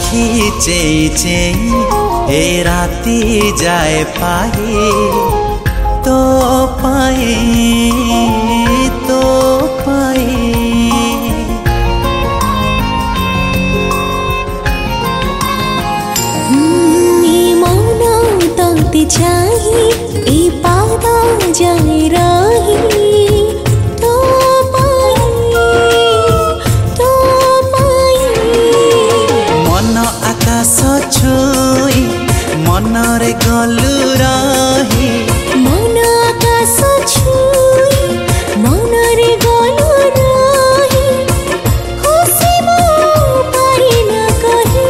आखि चेई चेई ए राती जाए पाए तो पाए तो पाए। मन तंती चाही ए पादा जाए रही तो पाए तो पाए। मन आकाश छुई मनरे गलु रही मन आकाश छुई मनरे गलु रही खुशी मो पारि न कही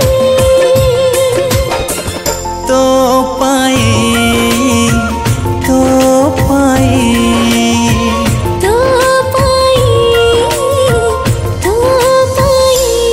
तो पाए तो पाए तो पाए तो पाए।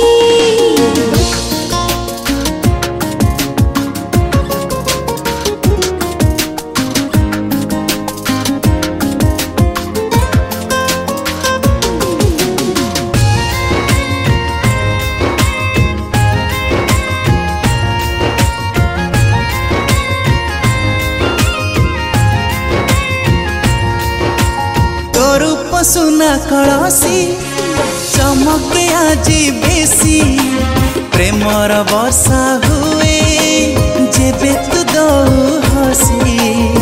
रूप सुना कलसी चमके आजी बेसी प्रेमर वर्षा हुए जेबे तू दौ हसी।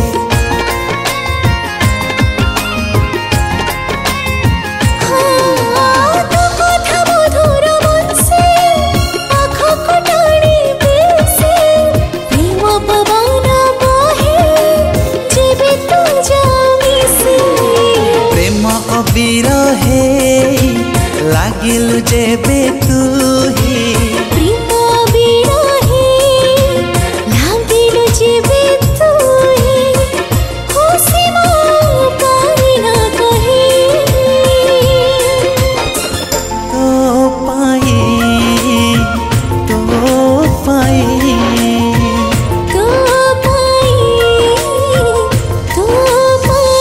बिरहे लागिल जेबे तू ही प्रेम बिरहे लागिल जेबे तू ही खुशी मो पारि न कही तो पाए तो पाए तो पाए तो पाए।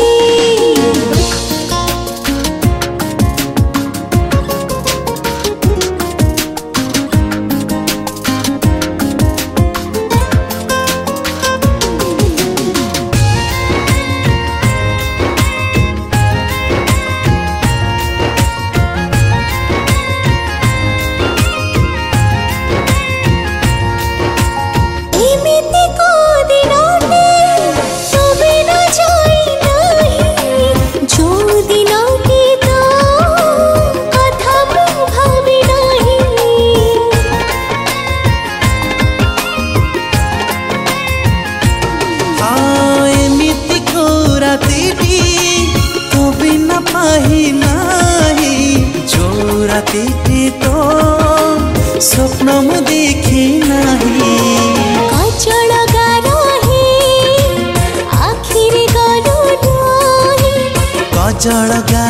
राती तो स्वप्न मु देखी नहीं कचड़ गारही आखिर गलु रही कजड़